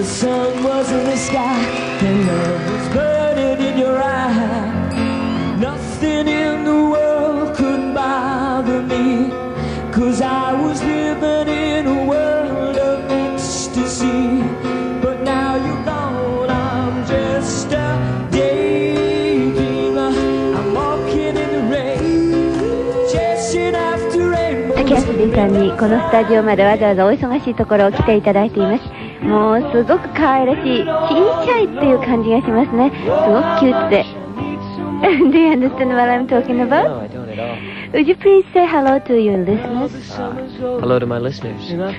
sun was in the sky and love was burning in your eye. Nothing in the world could bother me, 'cause I was living in a world of ecstasy. But now you're gone, I'm just a daydreamer. I'm walking in the rain, chasing after rainbows. キャスディさんにこのスタジオまでわざわざお忙しいところを来ていただいています。もうすごく可愛らしい、小さいっていう感じがしますね。すごくキュートで。Do you understand what I'm talking about? No, I don't at all. Would you please say hello to your listeners? Hello to my listeners.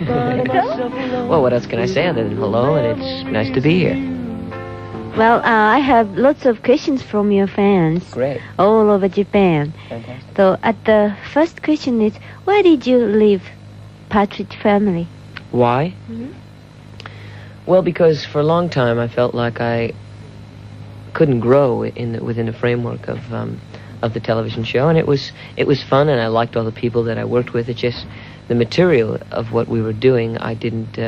Well, what else can I say other than hello, and it's nice to be here. Well, I have lots of questions from your fans. Great. All over Japan. Fantastic. So, at the first question is, why did you leave Partridge Family? Why? Well, because for a long time I felt like I couldn't grow within the framework of the television show, and it was fun, and I liked all the people that I worked with. It just the material of what we were doing, I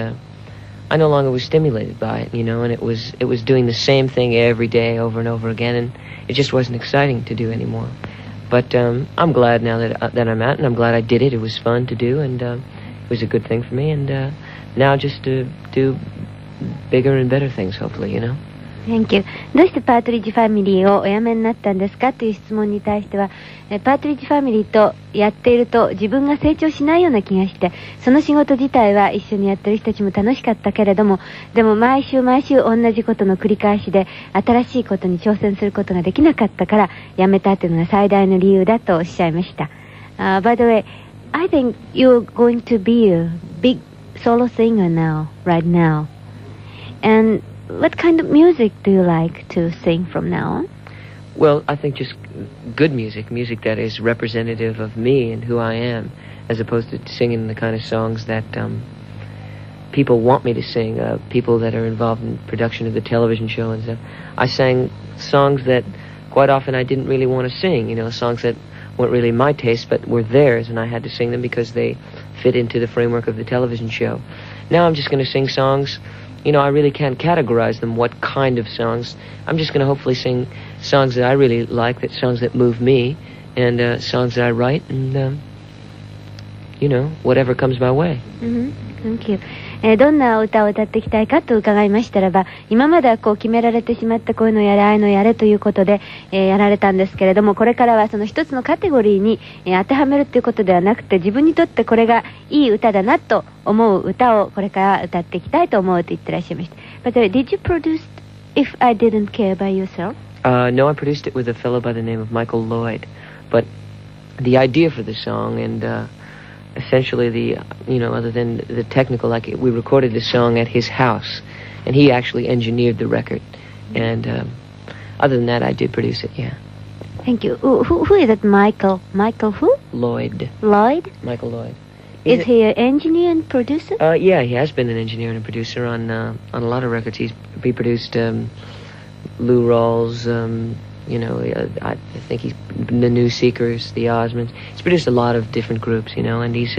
no longer was stimulated by it, and it was doing the same thing every day over and over again, and it just wasn't exciting to do anymore. But I'm glad now that I'm at, and I'm glad I did it. It was fun to do, and it was a good thing for me, and now just to do bigger and better things, hopefully, Thank you. どうしてパートリッジファミリーをお辞めになったんですかという質問に対しては、パートリッジファミリーとやっていると自分が成長しないような気がして、その仕事自体は一緒にやってる人たちも楽しかったけれども、でも毎週同じことの繰り返しで新しいことに挑戦することができなかったから辞めたというのが最大の理由だとおっしゃいました。By the way, I think you're going to be a big solo singer right now. And what kind of music do you like to sing from now on? Well, I think just good music that is representative of me and who I am, as opposed to singing the kind of songs that people want me to sing, people that are involved in production of the television show and stuff. I sang songs that quite often I didn't really want to sing, songs that weren't really my taste but were theirs, and I had to sing them because they fit into the framework of the television show. Now I'm just going to sing songs. I really can't categorize them, what kind of songs. I'm just going to hopefully sing songs that I really like, songs that move me, and songs that I write, and, whatever comes my way. Thank you. どんな歌を歌っていきたいかと伺いましたらば、今までは決められてしまったこういうのやれああいうのやれということで、やられたんですけれども、これからはその一つのカテゴリーに、当てはめるということではなくて、自分にとってこれがいい歌だなと思う歌をこれから歌っていきたいと思うと言ってらっしゃいました。But did you produce If I Didn't Care by yourself? No, I produced it with a fellow by the name of Michael Lloyd. But the idea for the song and...essentially other than the technical, we recorded the song at his house, and he actually engineered the record, and other than that I did produce it. Thank you. Who is it? Michael who? Lloyd. Michael Lloyd. Is he an engineer and producer? Yeah, he has been an engineer and a producer on a lot of records. He produced Lou Rawls, I think he's the New Seekers, the Osmonds. He's produced a lot of different groups, and he's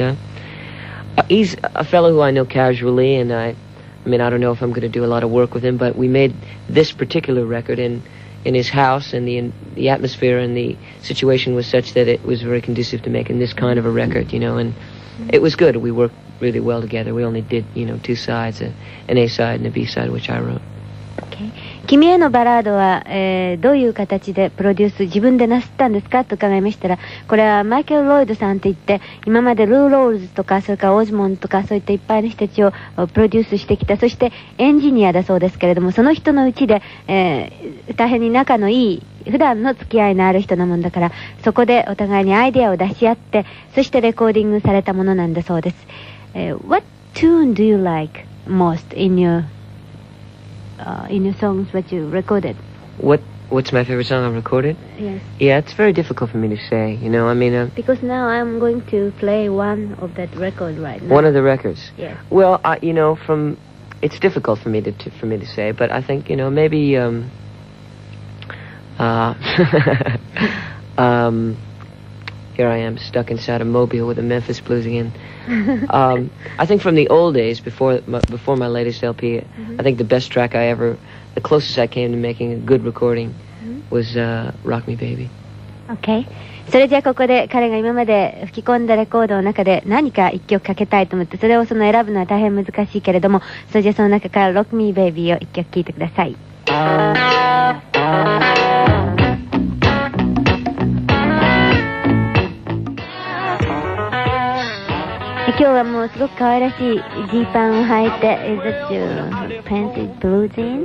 a fellow who I know casually, and I don't know if I'm going to do a lot of work with him, but we made this particular record in his house, and the atmosphere and the situation was such that it was very conducive to making this kind of a record, and it was good. We worked really well together. We only did, two sides, an A side and a B side, which I wrote. Okay. 君へのバラードは、どういう形でプロデュース自分でなすったんですかと伺いましたら、これはマイケル・ロイドさんといって今までルー・ロールズとかそれからオズモンとかそういったいっぱいの人たちをプロデュースしてきた、そしてエンジニアだそうですけれども、その人のうちで、大変に仲のいい普段の付き合いのある人なもんだから、そこでお互いにアイデアを出し合ってそしてレコーディングされたものなんだそうです。What tune do you like most in your songs that you recorded? What's my favorite song I've recorded? Yes. Yeah, it's very difficult for me to say, Because now I'm going to play one of that record right now. One of the records? Yes. Well, it's difficult for me to say, but I think, maybe, here I am stuck inside a mobile with the Memphis Blues again. I think from the old days, before my latest LP, I think the best track the closest I came to making a good recording was Rock Me Baby. Okay. それじゃあここで彼が今まで吹き込んだレコードの中で何か一曲かけたいと思って、それを選ぶのは大変難しいけれども、それじゃあその中から Rock Me Baby を一曲聴いてください。今日はもうすごく可愛らしいジーパンを履いて、Is that your fancy blue jeans?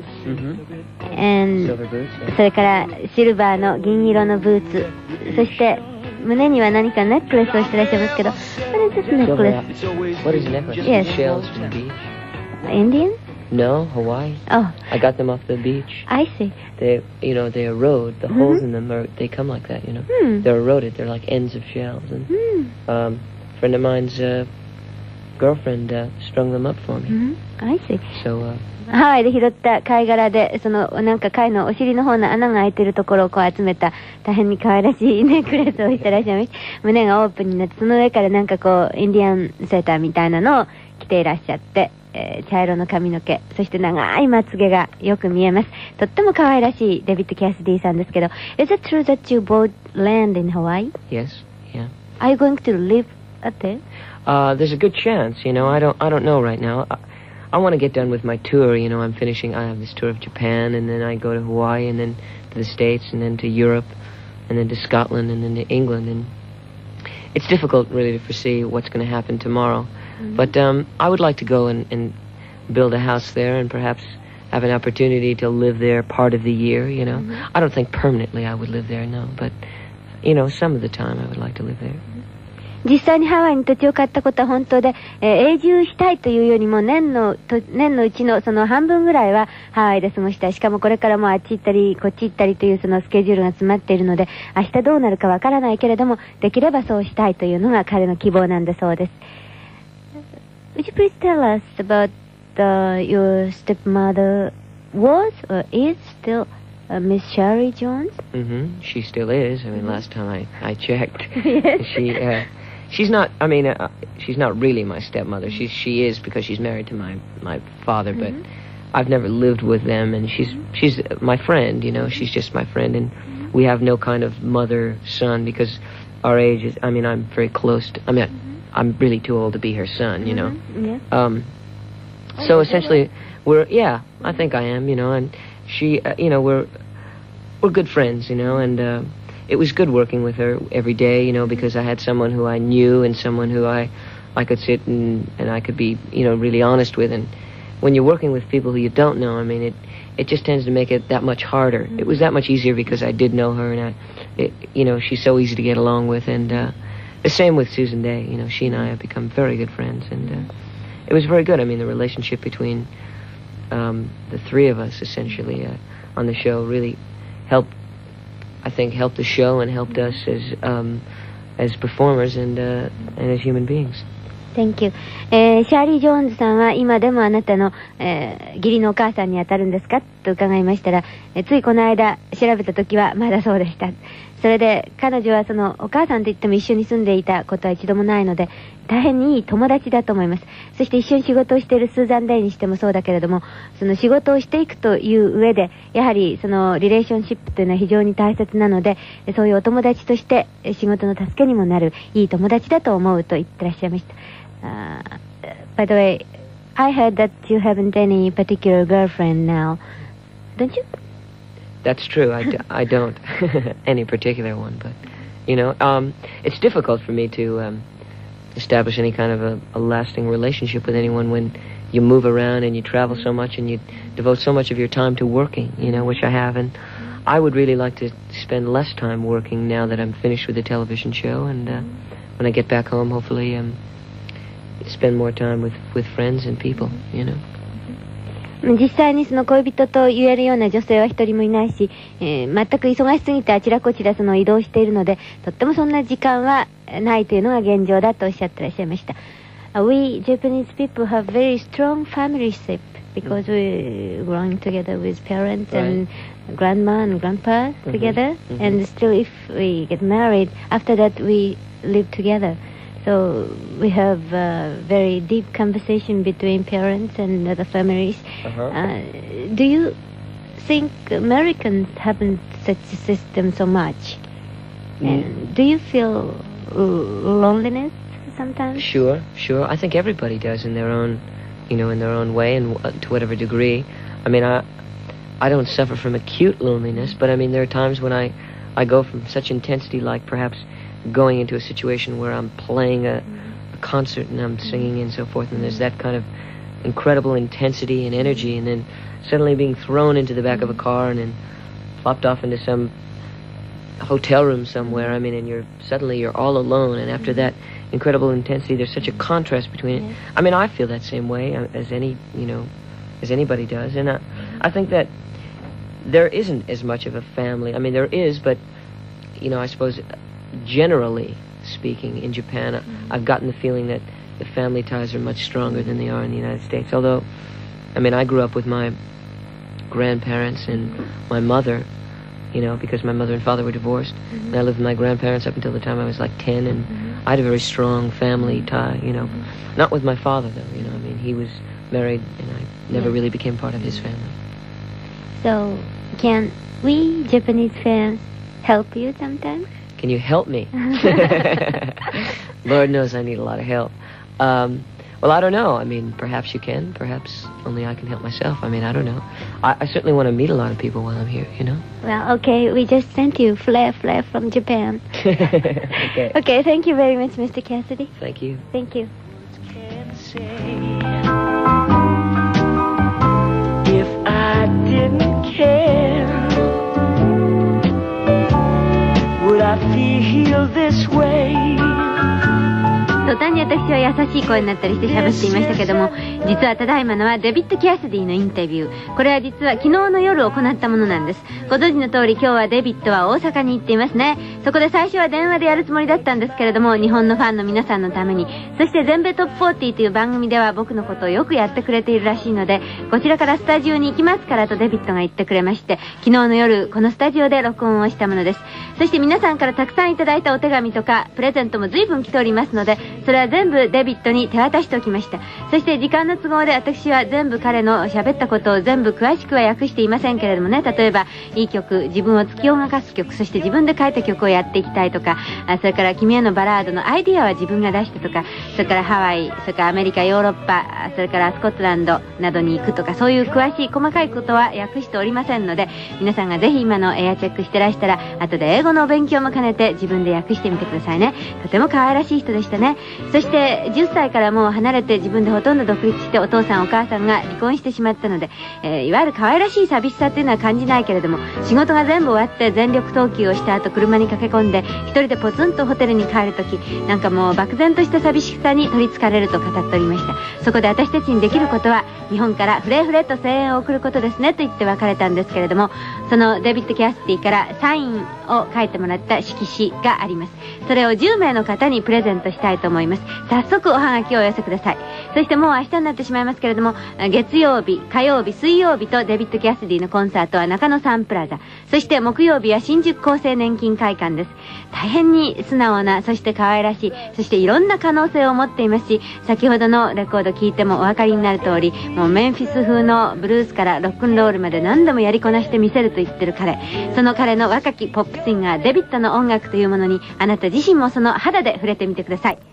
And それからシルバーの銀色のブーツ、そして胸には何かネックレスをしてらっしゃいますけど、What is this necklace? What is a necklace? Yes. Shells from the beach. Indian? No, Hawaii. Oh. I got them off the beach. I see. They erode. The holes in them they come like that, They're eroded. They're like ends of shells. And a friend of mine's girlfriend strung them up for me. I see. So, ハワイで拾った貝殻で、なんか貝のお尻の方の穴が開いてるところをこう集めた大変に可愛らしいネックレスをしてらっしゃいます。胸がオープンになって、その上からなんかこうインディアンセーターみたいなのを着ていらっしゃって、茶色の髪の毛、そして長いまつげがよく見えます。とっても可愛らしいデビッド・キャシディさんですけど、Is it true that you bought land in Hawaii? Yes, yeah. Are you going to live up there? There's a good chance, I don't know right now. I want to get done with my tour, I have this tour of Japan, and then I go to Hawaii, and then to the States, and then to Europe, and then to Scotland, and then to England, and it's difficult really to foresee what's going to happen tomorrow. But I would like to go and build a house there and perhaps have an opportunity to live there part of the year, I don't think permanently I would live there, no, but, some of the time I would like to live there. 実際にハワイに土地を買ったことは本当で、永住したいというよりも年のうちのその半分ぐらいはハワイで過ごしたい。しかもこれからもあっち行ったりこっち行ったりというそのスケジュールが詰まっているので、明日どうなるかわからないけれども、できればそうしたいというのが彼の希望なんだそうです。Would you please tell us about your stepmother was or is still Miss Shari Jones? She still is. Last time I checked. Yes. She's not really my stepmother. She is because she's married to my father, but I've never lived with them, and she's my friend, she's just my friend, and we have no kind of mother-son because our age is, I'm very close to, I'm really too old to be her son, Yeah. So essentially I think I am, and she, we're good friends, and it was good working with her every day, because I had someone who I knew and someone who I could sit and I could be, really honest with. And when you're working with people who you don't know, it just tends to make it that much harder. It was that much easier because I did know her, and she's so easy to get along with. And the same with Susan Day. She and I have become very good friends, and it was very good. The relationship between the three of us essentially on the show really helped the show and helped us as performers and as human beings. Thank you. シャーリー・ジョーンズさんは今でもあなたの、義理のお母さんにあたるんですかと伺いましたら、ついこの間調べた時はまだそうでした。それで彼女はそのお母さんといっても一緒に住んでいたことは一度もないので、大変にいい友達だと思います。そして一緒に仕事をしているスーザン・デイにしてもそうだけれども、その仕事をしていくという上で、やはりそのリレーションシップというのは非常に大切なので、そういうお友達として仕事の助けにもなるいい友達だと思うと言ってらっしゃいました。By the way, I heard that you haven't any particular girlfriend now, don't you? That's true. I don't any particular one, but it's difficult for me to establish any kind of a lasting relationship with anyone when you move around and you travel so much and you devote so much of your time to working, which I have, and I would really like to spend less time working now that I'm finished with the television show, and when I get back home, hopefully spend more time with friends and people, 実際にその恋人と言えるような女性は一人もいないし、全く忙しすぎてあちらこちらその移動しているので、とってもそんな時間はないというのが現状だとおっしゃってらっしゃいました。We Japanese people have very strong family ship because we growing together with parents and grandma and grandpa together, and still if we get married, after that we live together. So we have very deep conversation between parents and other families. Do you think Americans haven't such a system so much? And do you feel loneliness sometimes? Sure. I think everybody does in their own, in their own way and to whatever degree. I mean, I don't suffer from acute loneliness, but I mean, there are times when I go from such intensity, like perhaps going into a situation where I'm playing a concert and I'm singing and so forth, and there's that kind of incredible intensity and energy, and then suddenly being thrown into the back of a car and then plopped off into some hotel room somewhere. I mean, and you're all alone, and after that incredible intensity, there's such a contrast between it. I mean, I feel that same way as anybody does, and I think that there isn't as much of a family. I mean, there is, but I suppose generally speaking in Japan, I've gotten the feeling that the family ties are much stronger than they are in the United States. Although, I mean, I grew up with my grandparents and my mother, because my mother and father were divorced. And I lived with my grandparents up until the time I was like 10, and I had a very strong family tie, Not with my father, though, I mean, he was married, and I never really became part of his family. So, can we Japanese fans help you sometimes? Can you help me? Lord knows I need a lot of help. Well, I don't know. I mean, perhaps you can. Perhaps only I can help myself. I mean, I don't know. I certainly want to meet a lot of people while I'm here, Well, okay. We just sent you flare from Japan. Okay. Okay, thank you very much, Mr. Cassidy. Thank you. Thank you. If I didn't care, would I feel this way? 途端に私は優しい声になったりして喋っていましたけども、実はただいまのはデビッド・キャシディのインタビュー。これは実は昨日の夜行ったものなんです。ご存知の通り今日はデビッドは大阪に行っていますね。そこで最初は電話でやるつもりだったんですけれども、日本のファンの皆さんのために、そして全米トップ40という番組では僕のことをよくやってくれているらしいので、こちらからスタジオに行きますからとデビッドが言ってくれまして、昨日の夜このスタジオで録音をしたものです。そして皆さんからたくさんいただいたお手紙とかプレゼントも随分来ておりますので、それは全部デビッドに手渡しておきました。そして時間の都合で私は全部彼の喋ったことを全部詳しくは訳していませんけれどもね、例えばいい曲、自分を突き動かす曲、そして自分で書いた曲をやっていきたいとか、それから君へのバラードのアイディアは自分が出したとか、それからハワイ、それからアメリカ、ヨーロッパ、それからスコットランドなどに行くとか、そういう詳しい細かいことは訳しておりませんので、皆さんがぜひ今のエアチェックしてらしたら後で英語のお勉強も兼ねて自分で訳してみてくださいね。とても可愛らしい人でしたね。そして10歳からもう離れて自分でほとんど独立して、お父さんお母さんが離婚してしまったので、いわゆる可愛らしい寂しさっていうのは感じないけれども、仕事が全部終わって全力投球をした後車に駆け込んで一人でポツンとホテルに帰るとき、なんかもう漠然とした寂しさに取りつかれると語っておりました。そこで私たちにできることは日本からフレフレと声援を送ることですねと言って別れたんですけれども、そのデビッド・キャシティからサインを書いてもらった色紙があります。それを10名の方にプレゼントしたいと思います。早速おはがきをお寄せください。そしてもう明日になってしまいますけれども、月曜日、火曜日、水曜日とデビッド・キャシディのコンサートは中野サンプラザ、そして木曜日は新宿厚生年金会館です。大変に素直な、そして可愛らしい、そしていろんな可能性を持っていますし、先ほどのレコード聞いてもお分かりになる通り、もうメンフィス風のブルースからロックンロールまで何度もやりこなしてみせると言ってる彼、その彼の若きポップシンガーデビッドの音楽というものに、あなた自身もその肌で触れてみてください。